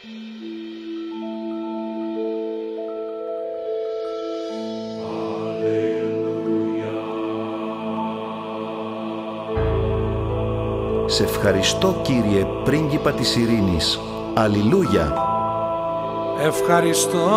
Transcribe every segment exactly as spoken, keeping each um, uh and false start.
Σε ευχαριστώ, Κύριε, πρίγκιπα της ειρήνης. Αλληλούια. Ευχαριστώ.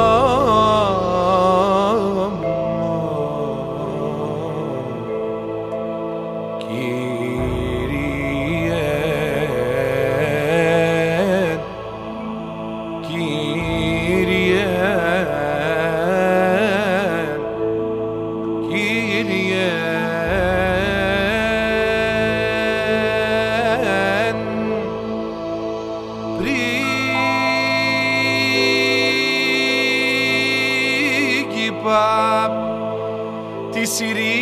Της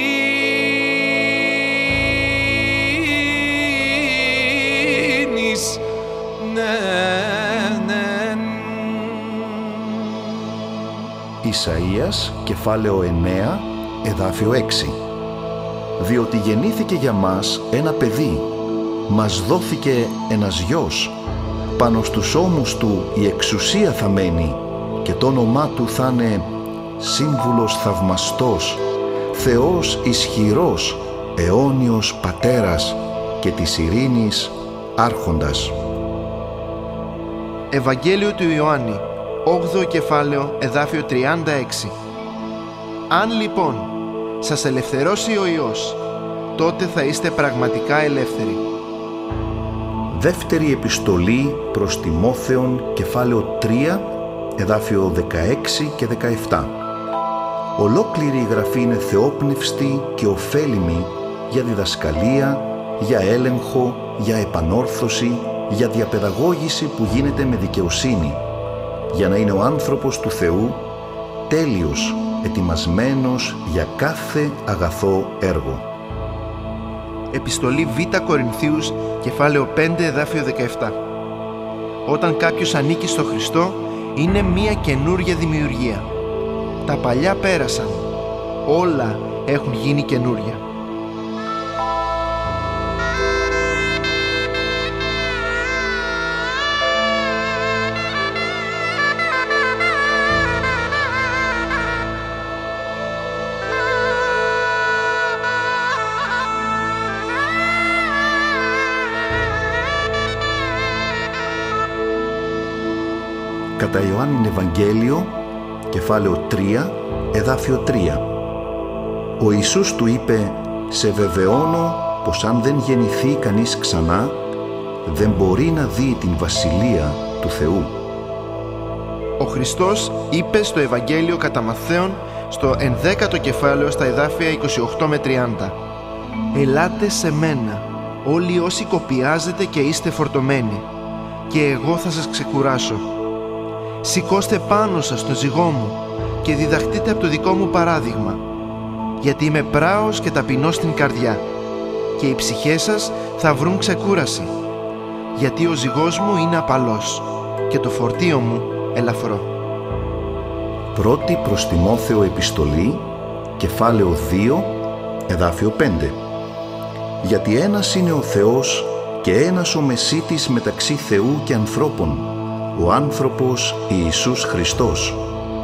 ειρήνης, ναι, ναι. Ισαΐας, κεφάλαιο εννέα, εδάφιο έξι. Διότι γεννήθηκε για μας ένα παιδί, μας δόθηκε ένας γιος, πάνω στους ώμους του η εξουσία θα μένει και το όνομά του θα είναι Σύμβουλος Θαυμαστός, Θεός Ισχυρός, Αιώνιος Πατέρας και της Ειρήνης Άρχοντας. Ευαγγέλιο του Ιωάννη, όγδοο κεφάλαιο, εδάφιο τριάντα έξι. Αν λοιπόν σας ελευθερώσει ο Υιός, τότε θα είστε πραγματικά ελεύθεροι. Δεύτερη επιστολή προς Τιμόθεον, κεφάλαιο τρία, εδάφιο δεκαέξι και δεκαεπτά. Ολόκληρη η Γραφή είναι θεόπνευστη και ωφέλιμη για διδασκαλία, για έλεγχο, για επανόρθωση, για διαπαιδαγώγηση που γίνεται με δικαιοσύνη, για να είναι ο άνθρωπος του Θεού τέλειος, ετοιμασμένος για κάθε αγαθό έργο. Επιστολή Β Κορινθίους, κεφάλαιο πέντε, εδάφιο δεκαεπτά. Όταν κάποιος ανήκει στο Χριστό, είναι μία καινούρια δημιουργία. Τα παλιά πέρασαν, όλα έχουν γίνει καινούρια. Κατά Ιωάννην Ευαγγέλιο, κεφάλαιο τρία, εδάφιο τρία. Ο Ιησούς του είπε «Σε βεβαιώνω πως αν δεν γεννηθεί κανείς ξανά, δεν μπορεί να δει την Βασιλεία του Θεού». Ο Χριστός είπε στο Ευαγγέλιο κατά Μαθαίον, στο ενδέκατο κεφάλαιο, στα εδάφια είκοσι οκτώ με τριάντα. «Ελάτε σε μένα, όλοι όσοι κοπιάζετε και είστε φορτωμένοι, και εγώ θα σας ξεκουράσω. Σηκώστε πάνω σας το ζυγό μου και διδαχτείτε από το δικό μου παράδειγμα, γιατί είμαι πράος και ταπεινός στην καρδιά, και οι ψυχές σας θα βρουν ξεκούραση, γιατί ο ζυγός μου είναι απαλός και το φορτίο μου ελαφρό». Πρώτη προς Τιμόθεο επιστολή, κεφάλαιο δύο, εδάφιο πέντε. Γιατί ένας είναι ο Θεός και ένας ο μεσίτης μεταξύ Θεού και ανθρώπων, ο άνθρωπος Ιησούς Χριστός.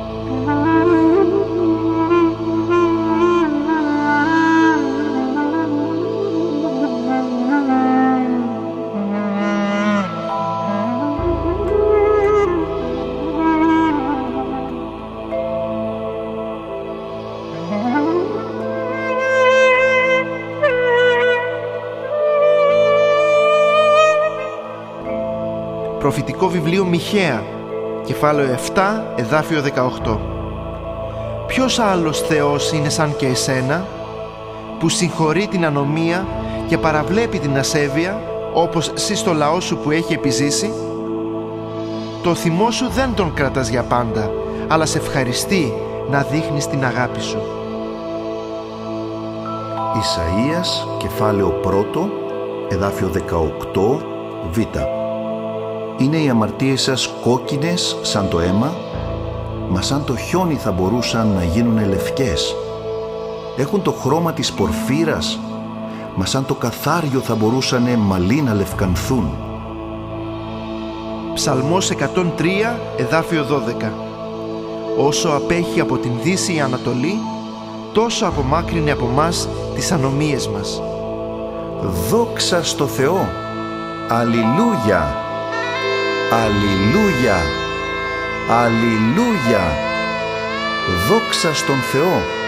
Προφητικό βιβλίο Μιχαία, κεφάλαιο επτά, εδάφιο δεκαοκτώ. Ποιος άλλος Θεός είναι σαν και εσένα, που συγχωρεί την ανομία και παραβλέπει την ασέβεια, όπως εσύ στο λαό σου που έχει επιζήσει? Το θυμό σου δεν τον κρατάς για πάντα, αλλά σε ευχαριστεί να δείχνεις την αγάπη σου. Ισαΐας, κεφάλαιο πρώτο, εδάφιο δεκαοκτώ, β. Είναι οι αμαρτίες σας κόκκινες σαν το αίμα, μα σαν το χιόνι θα μπορούσαν να γίνουν λευκές. Έχουν το χρώμα της πορφύρας, μα σαν το καθάριο θα μπορούσαν μαλλί να λευκανθούν. Ψαλμός εκατόν τρία, εδάφιο δώδεκα. Όσο απέχει από την Δύση η Ανατολή, τόσο απομάκρυνε από μας τις ανομίες μας. Δόξα στο Θεό! Αλληλούια! Αλληλούια! Αλληλούια! Δόξα στον Θεό!